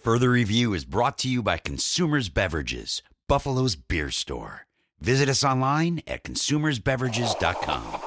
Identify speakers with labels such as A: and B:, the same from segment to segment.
A: Further Review is brought to you by Consumers Beverages, Buffalo's beer store. Visit us online at consumersbeverages.com.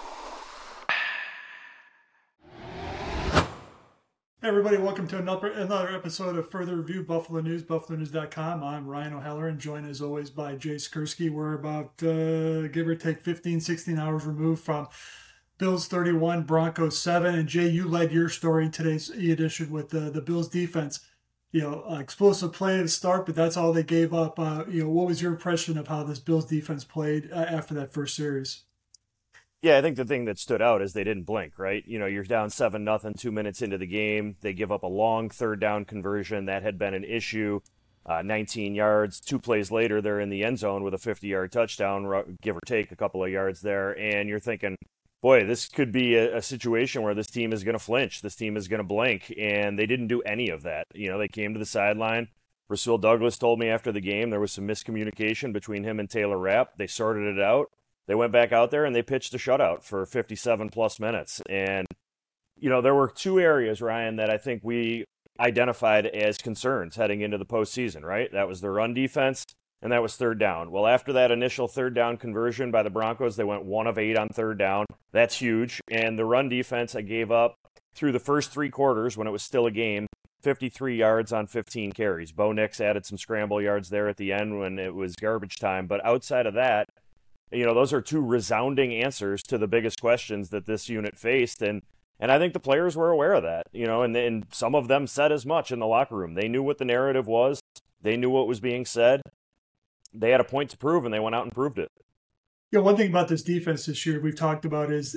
B: Hey everybody, welcome to another episode of Further Review, Buffalo News, buffalonews.com. I'm Ryan O'Halloran, joined as always by Jay Skursky. We're about, give or take, 15, 16 hours removed from Bills 31, Broncos 7. And Jay, you led your story in today's edition with the Bills defense. Explosive play at the start, but that's all they gave up. What was your impression of how this Bills defense played after that first series?
C: Yeah, I think the thing that stood out is they didn't blink, right? You're down 7-0, 2 minutes into the game. They give up a long third down conversion. That had been an issue. 19 yards. 2 plays later, they're in the end zone with a 50-yard touchdown, give or take a couple of yards there. And you're thinking, boy, this could be a situation where this team is going to flinch. This team is going to blink. And they didn't do any of that. They came to the sideline. Rasul Douglas told me after the game there was some miscommunication between him and Taylor Rapp. They sorted it out. They went back out there and they pitched a shutout for 57-plus minutes. And, there were 2 areas, Ryan, that I think we identified as concerns heading into the postseason, right? That was the run defense, and that was third down. Well, after that initial third down conversion by the Broncos, they went 1 of 8 on third down. That's huge. And the run defense, I gave up through the first 3 quarters when it was still a game, 53 yards on 15 carries. Bo Nix added some scramble yards there at the end when it was garbage time. But outside of that, those are 2 resounding answers to the biggest questions that this unit faced. And I think the players were aware of that, and some of them said as much in the locker room. They knew what the narrative was. They knew what was being said. They had a point to prove, and they went out and proved it.
B: Yeah, one thing about this defense this year we've talked about is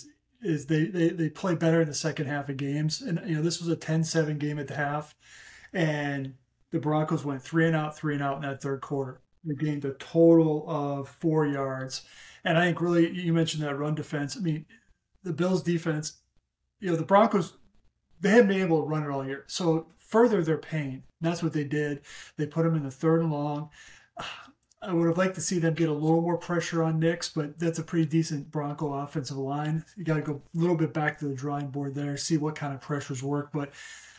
B: they play better in the second half of games. And, this was a 10-7 game at the half, and the Broncos went 3 and out in that third quarter. They gained a total of 4 yards. And I think really, you mentioned that run defense. I mean, the Bills defense, the Broncos, they haven't been able to run it all year. So further their pain. That's what they did. They put them in the third and long. I would have liked to see them get a little more pressure on Nix, but that's a pretty decent Bronco offensive line. You got to go a little bit back to the drawing board there, see what kind of pressures work. But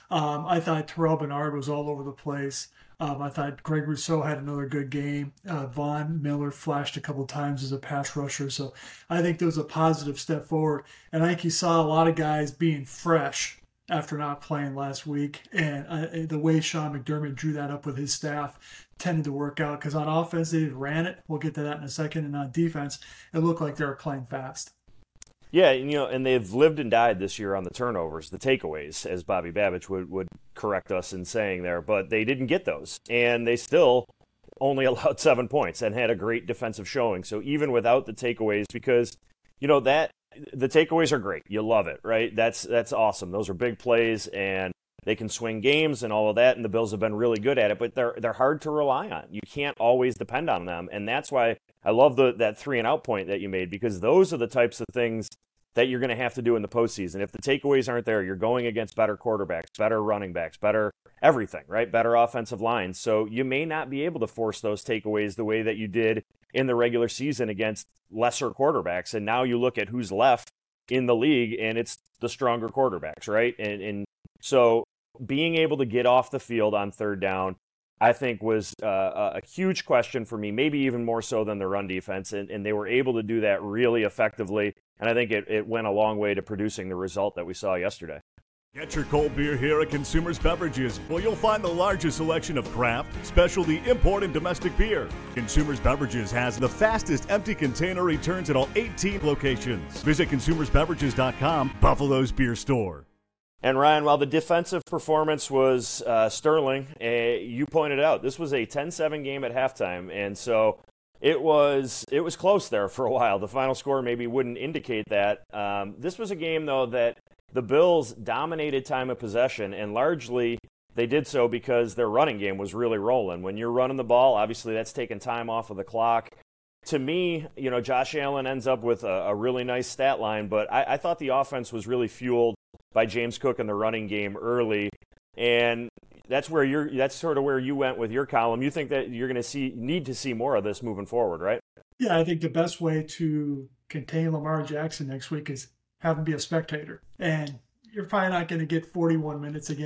B: I thought Terrell Bernard was all over the place. I thought Greg Rousseau had another good game. Von Miller flashed a couple of times as a pass rusher. So I think there was a positive step forward. And I think you saw a lot of guys being fresh after not playing last week. And the way Sean McDermott drew that up with his staff tended to work out. Because on offense, they ran it. We'll get to that in a second. And on defense, it looked like they were playing fast.
C: Yeah, and they've lived and died this year on the turnovers, the takeaways, as Bobby Babich would correct us in saying there. But they didn't get those, and they still only allowed 7 points and had a great defensive showing. So even without the takeaways, because, that the takeaways are great. You love it, right? That's awesome. Those are big plays, and they can swing games and all of that, and the Bills have been really good at it, but they're hard to rely on. You can't always depend on them, and that's why I love that 3 and out point that you made, because those are the types of things that you're going to have to do in the postseason. If the takeaways aren't there, you're going against better quarterbacks, better running backs, better everything, right? Better offensive lines. So you may not be able to force those takeaways the way that you did in the regular season against lesser quarterbacks. And now you look at who's left in the league, and it's the stronger quarterbacks, right? And so being able to get off the field on third down, I think was a huge question for me, maybe even more so than the run defense. And they were able to do that really effectively. And I think it went a long way to producing the result that we saw yesterday.
D: Get your cold beer here at Consumers Beverages, where you'll find the largest selection of craft, specialty, import, and domestic beer. Consumers Beverages has the fastest empty container returns at all 18 locations. Visit consumersbeverages.com, Buffalo's beer store.
C: And Ryan, while the defensive performance was sterling, you pointed out this was a 10-7 game at halftime, and so it was close there for a while. The final score maybe wouldn't indicate that. This was a game, though, that the Bills dominated time of possession, and largely they did so because their running game was really rolling. When you're running the ball, obviously that's taking time off of the clock. To me, Josh Allen ends up with a really nice stat line, but I thought the offense was really fueled by James Cook in the running game early, and that's sort of where you went with your column. You think that you're going to need to see more of this moving forward, right?
B: Yeah, I think the best way to contain Lamar Jackson next week is have him be a spectator. And you're probably not going to get 41 minutes again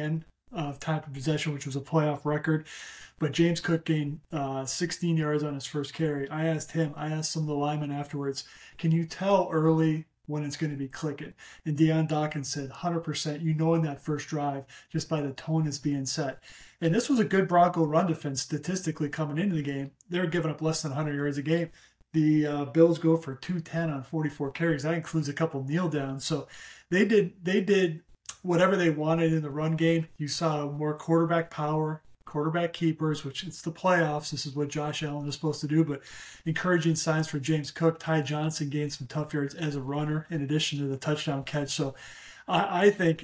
B: of time of possession, which was a playoff record. But James Cook gained 16 yards on his first carry. I asked some of the linemen afterwards, can you tell early when it's going to be clicking? And Deion Dawkins said 100%, you know, in that first drive, just by the tone that's being set. And this was a good Bronco run defense statistically coming into the game. They were giving up less than 100 yards a game. The Bills go for 210 on 44 carries. That includes a couple kneel downs. So they did whatever they wanted in the run game. You saw more quarterback power, quarterback keepers, which it's the playoffs. This is what Josh Allen is supposed to do. But encouraging signs for James Cook. Ty Johnson gained some tough yards as a runner in addition to the touchdown catch. So I think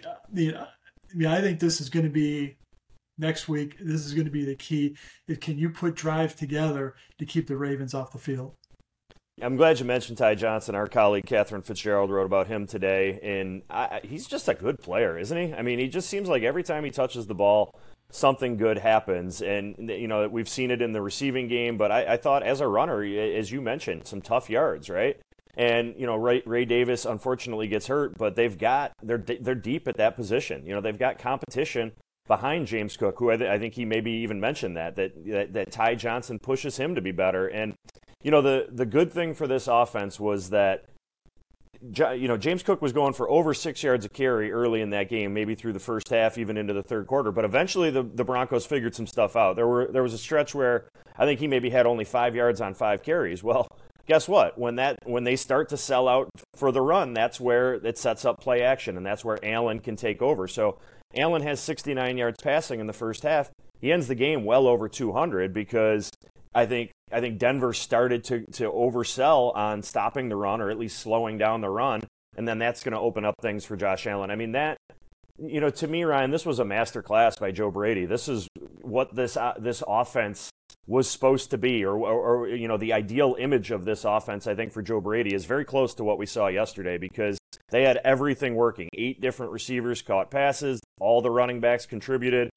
B: this is going to be next week. This is going to be the key. Can you put drive together to keep the Ravens off the field?
C: I'm glad you mentioned Ty Johnson. Our colleague Catherine Fitzgerald wrote about him today, and he's just a good player, isn't he? I mean, he just seems like every time he touches the ball, something good happens. And, you know, we've seen it in the receiving game, but I thought as a runner, as you mentioned, some tough yards, right? And, you know, Ray Davis unfortunately gets hurt, but they're deep at that position. You know, they've got competition behind James Cook, who I think he maybe even mentioned that Ty Johnson pushes him to be better. And, you know, the good thing for this offense was that, you know, James Cook was going for over 6 yards a carry early in that game, maybe through the first half, even into the third quarter. But eventually the Broncos figured some stuff out. There was a stretch where I think he maybe had only 5 yards on 5 carries. Well, guess what? When they start to sell out for the run, that's where it sets up play action, and that's where Allen can take over. So Allen has 69 yards passing in the first half. He ends the game well over 200 because I think Denver started to oversell on stopping the run, or at least slowing down the run, and then that's going to open up things for Josh Allen. I mean, that, you know, to me, Ryan, this was a masterclass by Joe Brady. This is what this offense was supposed to be, or you know, the ideal image of this offense, I think, for Joe Brady is very close to what we saw yesterday, because they had everything working. 8 different receivers caught passes. All the running backs contributed.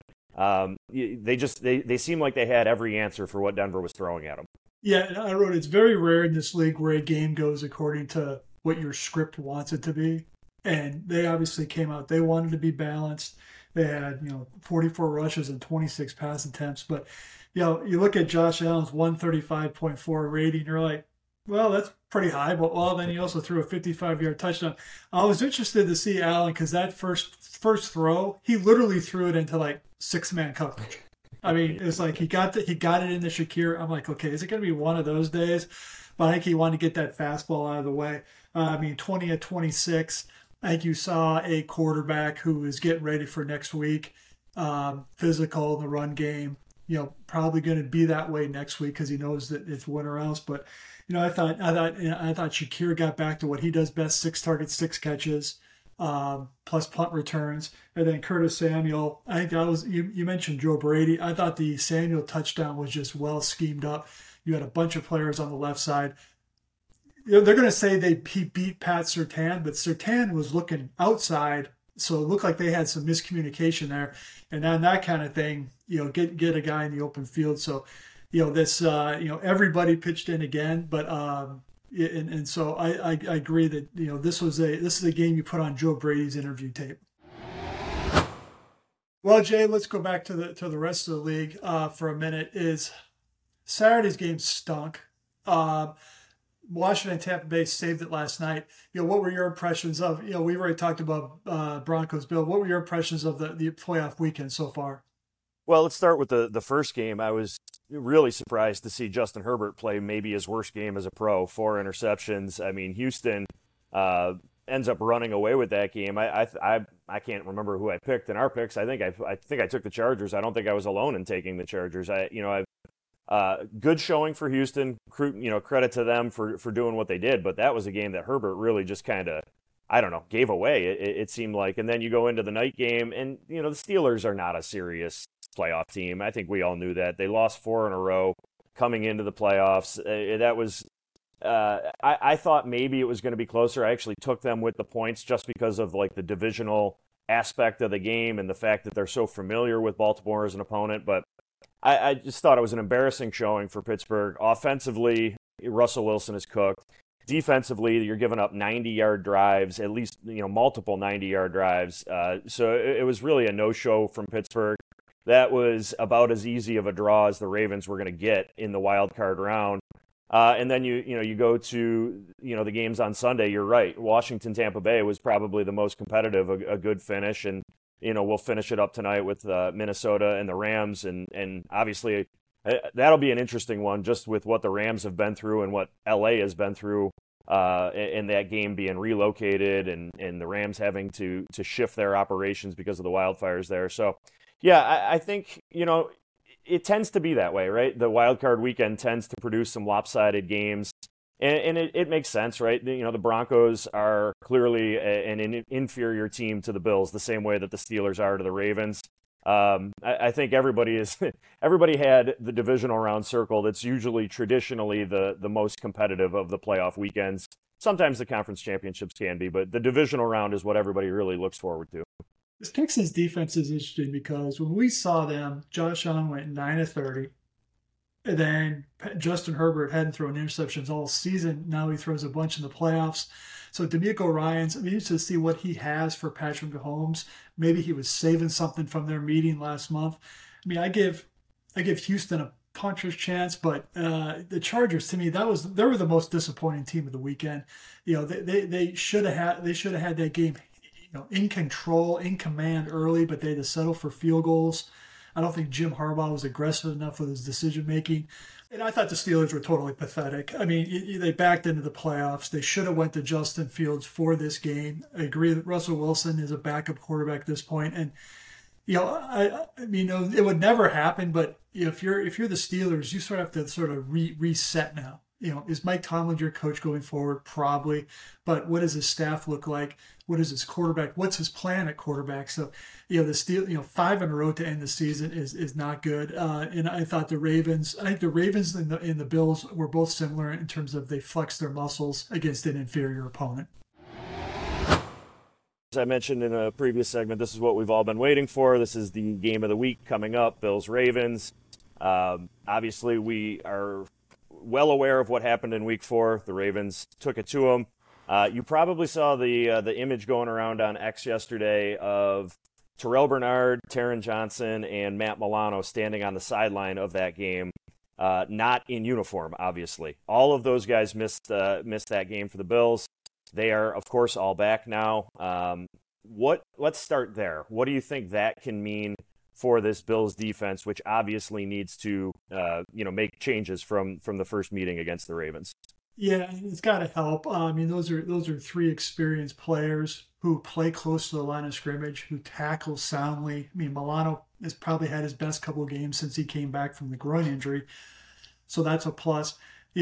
C: They seem like they had every answer for what Denver was throwing at them.
B: Yeah, and I wrote, it's very rare in this league where a game goes according to what your script wants it to be. And they obviously came out. They wanted to be balanced. They had, 44 rushes and 26 pass attempts. But, you look at Josh Allen's 135.4 rating, you're like, well, that's pretty high. But then he also threw a 55-yard touchdown. I was interested to see Allen because that first throw, he literally threw it into like 6-man coverage. I mean, it's like he got it into Shakir. I'm like, okay, is it going to be one of those days? But I think he wanted to get that fastball out of the way. 20 of 26. I think you saw a quarterback who is getting ready for next week, physical in the run game. Probably going to be that way next week because he knows that it's winter else. But I thought Shakir got back to what he does best: 6 targets, 6 catches, plus punt returns. And then Curtis Samuel. I think that was you mentioned Joe Brady. I thought the Samuel touchdown was just well schemed up. You had a bunch of players on the left side. They're going to say he beat Pat Surtain, but Surtain was looking outside, so it looked like they had some miscommunication there. And then that kind of thing, get a guy in the open field. So, everybody pitched in again, but and so I agree that this is a game you put on Joe Brady's interview tape. Well, Jay, let's go back to the rest of the league for a minute. Is Saturday's game stunk. Washington and Tampa Bay saved it last night. What were your impressions of, we've already talked about Broncos Bill. What were your impressions of the playoff weekend so far?
C: Well, let's start with the first game. I was really surprised to see Justin Herbert play maybe his worst game as a pro. 4 interceptions. I mean, Houston ends up running away with that game. I can't remember who I picked in our picks. I think I took the Chargers. I don't think I was alone in taking the Chargers. Good showing for Houston. Credit to them for doing what they did. But that was a game that Herbert really just kind of, gave away. It seemed like. And then you go into the night game, and the Steelers are not a serious playoff team. I think we all knew that. They lost 4 in a row coming into the playoffs. That was. I thought maybe it was going to be closer. I actually took them with the points just because of like the divisional aspect of the game and the fact that they're so familiar with Baltimore as an opponent, but. I just thought it was an embarrassing showing for Pittsburgh. Offensively, Russell Wilson is cooked. defensively, you're giving up 90-yard drives, at least, multiple 90-yard drives. So it was really a no-show from Pittsburgh. That was about as easy of a draw as the Ravens were going to get in the wild card round. And then you go to the games on Sunday. You're right. Washington Tampa Bay was probably the most competitive, a good finish, and we'll finish it up tonight with Minnesota and the Rams, and obviously that'll be an interesting one, just with what the Rams have been through and what LA has been through, in that game being relocated and the Rams having to shift their operations because of the wildfires there. So, yeah, I think, it tends to be that way, right? The wild card weekend tends to produce some lopsided games, and it makes sense, right? The Broncos are clearly an inferior team to the Bills, the same way that the Steelers are to the Ravens. I think everybody had the divisional round circled. It's usually traditionally the most competitive of the playoff weekends. Sometimes the conference championships can be, but the divisional round is what everybody really looks forward to.
B: This Texans defense is interesting because when we saw them, Josh Allen went 9 of 30. And then Justin Herbert hadn't thrown interceptions all season. Now he throws a bunch in the playoffs. So D'Amico Ryans, I'm interested to see what he has for Patrick Mahomes. Maybe he was saving something from their meeting last month. I mean, I give Houston a puncher's chance, but the Chargers, to me, they were the most disappointing team of the weekend. They should have had that game, in control, in command early, but they had to settle for field goals. I don't think Jim Harbaugh was aggressive enough with his decision making. And I thought the Steelers were totally pathetic. I mean, they backed into the playoffs. They should have went to Justin Fields for this game. I agree that Russell Wilson is a backup quarterback at this point. And, I mean, it would never happen, but if you're the Steelers, you sort of have to reset now. Is Mike Tomlin your coach going forward? Probably. But what does his staff look like? What is his quarterback? What's his plan at quarterback? So, the 5 in a row to end the season is not good. And I think the Ravens and the Bills were both similar in terms of they flexed their muscles against an inferior opponent.
C: As I mentioned in a previous segment, this is what we've all been waiting for. This is the game of the week coming up, Bills-Ravens. Obviously, we are well aware of what happened in Week 4. The Ravens took it to them. You probably saw the image going around on X yesterday of Terrell Bernard, Taron Johnson, and Matt Milano standing on the sideline of that game, not in uniform, obviously. All of those guys missed that game for the Bills. They are, of course, all back now. Let's start there. What do you think that can mean for this Bills defense, which obviously needs to, make changes from the first meeting against the Ravens?
B: Yeah, it's got to help. I mean, those are 3 experienced players who play close to the line of scrimmage, who tackle soundly. I mean, Milano has probably had his best couple of games since he came back from the groin injury, so that's a plus.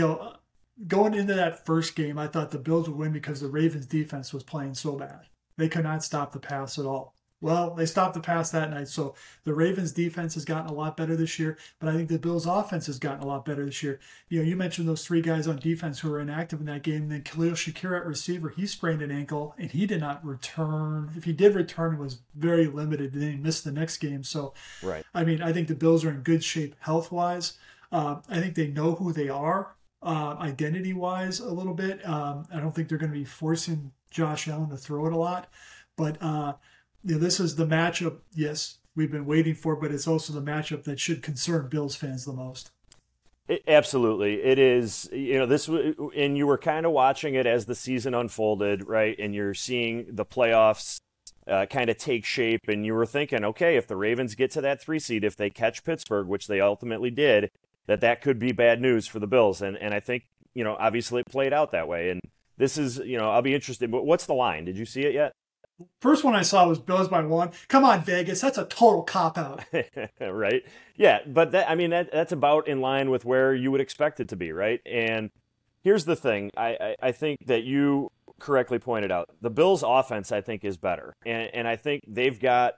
B: Going into that first game, I thought the Bills would win because the Ravens defense was playing so bad. They could not stop the pass at all. Well, they stopped the pass that night. So the Ravens defense has gotten a lot better this year, but I think the Bills offense has gotten a lot better this year. You mentioned those 3 guys on defense who were inactive in that game. And then Khalil Shakir at receiver, he sprained an ankle and he did not return. If he did return, it was very limited, and then he missed the next game. So, right. I mean, I think the Bills are in good shape health-wise. I think they know who they are identity-wise a little bit. I don't think they're going to be forcing Josh Allen to throw it a lot, but this is the matchup, yes, we've been waiting for, but it's also the matchup that should concern Bills fans the most.
C: Absolutely. It is, this, and you were kind of watching it as the season unfolded, right? And you're seeing the playoffs kind of take shape, and you were thinking, okay, if the Ravens get to that 3 seed, if they catch Pittsburgh, which they ultimately did, that could be bad news for the Bills. And I think, obviously it played out that way. And this is, I'll be interested. But what's the line? Did you see it yet?
B: First one I saw was Bills by 1. Come on, Vegas. That's a total cop-out.
C: Right? Yeah, but that's about in line with where you would expect it to be, right? And here's the thing. I think that you correctly pointed out. The Bills' offense, I think, is better. And I think they've got,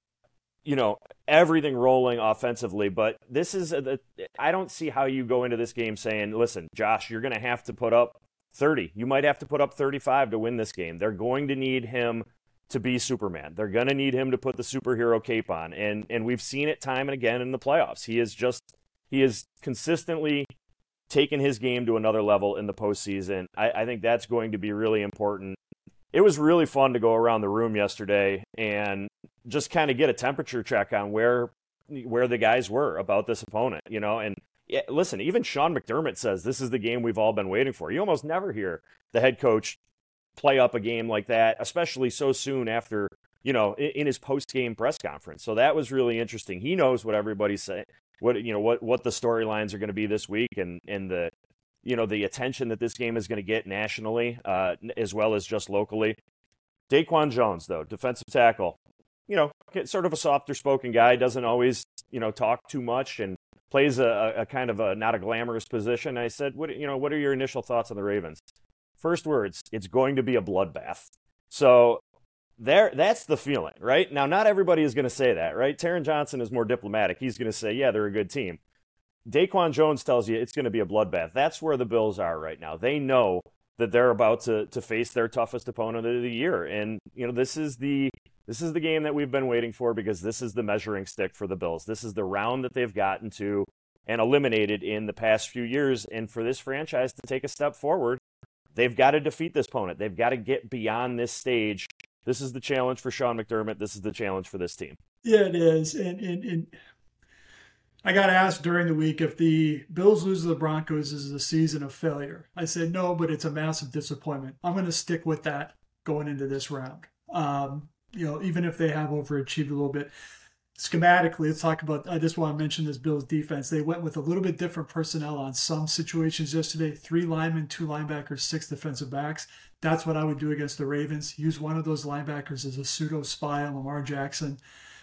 C: everything rolling offensively. But this is I don't see how you go into this game saying, listen, Josh, you're going to have to put up 30. You might have to put up 35 to win this game. They're going to need him to be Superman. They're going to need him to put the superhero cape on. And we've seen it time and again in the playoffs. He is consistently taken his game to another level in the postseason. I think that's going to be really important. It was really fun to go around the room yesterday and just kind of get a temperature check on where the guys were about this opponent, and yeah, listen, even Sean McDermott says this is the game we've all been waiting for. You almost never hear the head coach play up a game like that, especially so soon after, in his post-game press conference. So that was really interesting. He knows what everybody's saying, what the storylines are going to be this week, and the, the attention that this game is going to get nationally, as well as just locally. Daquan Jones, though, defensive tackle, sort of a softer spoken guy, doesn't always, talk too much, and plays a kind of a not a glamorous position. I said, what are your initial thoughts on the Ravens? First words, it's going to be a bloodbath. So that's the feeling, right? Now, not everybody is going to say that, right? Taron Johnson is more diplomatic. He's going to say, yeah, they're a good team. Daquan Jones tells you it's going to be a bloodbath. That's where the Bills are right now. They know that they're about to face their toughest opponent of the year. And, this is the game that we've been waiting for, because this is the measuring stick for the Bills. This is the round that they've gotten to and eliminated in the past few years. And for this franchise to take a step forward, they've got to defeat this opponent. They've got to get beyond this stage. This is the challenge for Sean McDermott. This is the challenge for this team.
B: Yeah, it is. And I got asked during the week if the Bills lose to the Broncos is a season of failure. I said no, but it's a massive disappointment. I'm going to stick with that going into this round. Even if they have overachieved a little bit. Schematically, let's talk about, I just want to mention this Bills defense. They went with a little bit different personnel on some situations yesterday. 3 linemen, 2 linebackers, 6 defensive backs. That's what I would do against the Ravens. Use one of those linebackers as a pseudo spy on Lamar Jackson.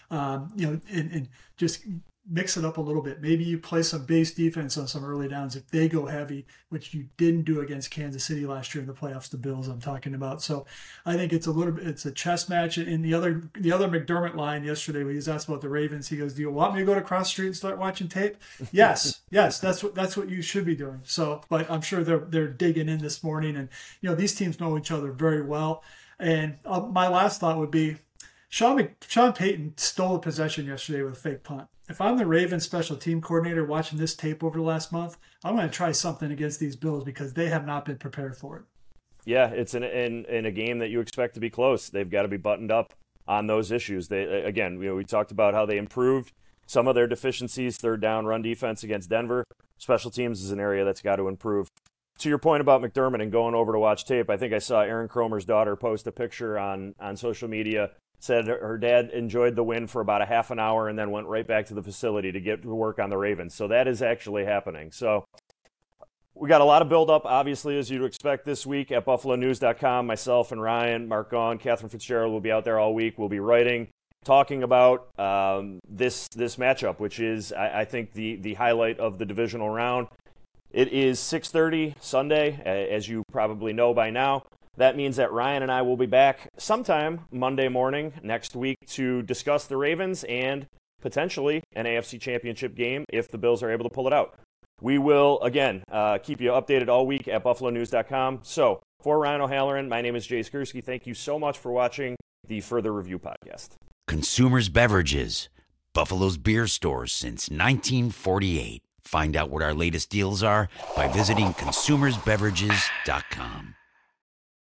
B: And just mix it up a little bit. Maybe you play some base defense on some early downs if they go heavy, which you didn't do against Kansas City last year in the playoffs, the Bills I'm talking about. So I think it's a chess match. And the other McDermott line yesterday, when he was asked about the Ravens, he goes, "Do you want me to go to cross street and start watching tape?" Yes, that's what you should be doing. So, but I'm sure they're digging in this morning, and these teams know each other very well. And my last thought would be, Sean Payton stole a possession yesterday with a fake punt. If I'm the Ravens special team coordinator watching this tape over the last month, I'm going to try something against these Bills, because they have not been prepared for it.
C: Yeah, it's in a game that you expect to be close. They've got to be buttoned up on those issues. We talked about how they improved some of their deficiencies, third down run defense against Denver. Special teams is an area that's got to improve. To your point about McDermott and going over to watch tape, I think I saw Aaron Cromer's daughter post a picture on social media. Said her dad enjoyed the win for about a half an hour and then went right back to the facility to get to work on the Ravens. So that is actually happening. So we got a lot of build-up, obviously, as you'd expect this week at BuffaloNews.com. Myself and Ryan, Mark Gaughan, Catherine Fitzgerald will be out there all week. We'll be writing, talking about this matchup, which is, I think, the highlight of the divisional round. It is 6:30 Sunday, as you probably know by now. That means that Ryan and I will be back sometime Monday morning next week to discuss the Ravens and potentially an AFC Championship game if the Bills are able to pull it out. We will, again, keep you updated all week at BuffaloNews.com. So, for Ryan O'Halloran, my name is Jay Skursky. Thank you so much for watching the Further Review podcast.
A: Consumers Beverages, Buffalo's beer stores since 1948. Find out what our latest deals are by visiting consumersbeverages.com.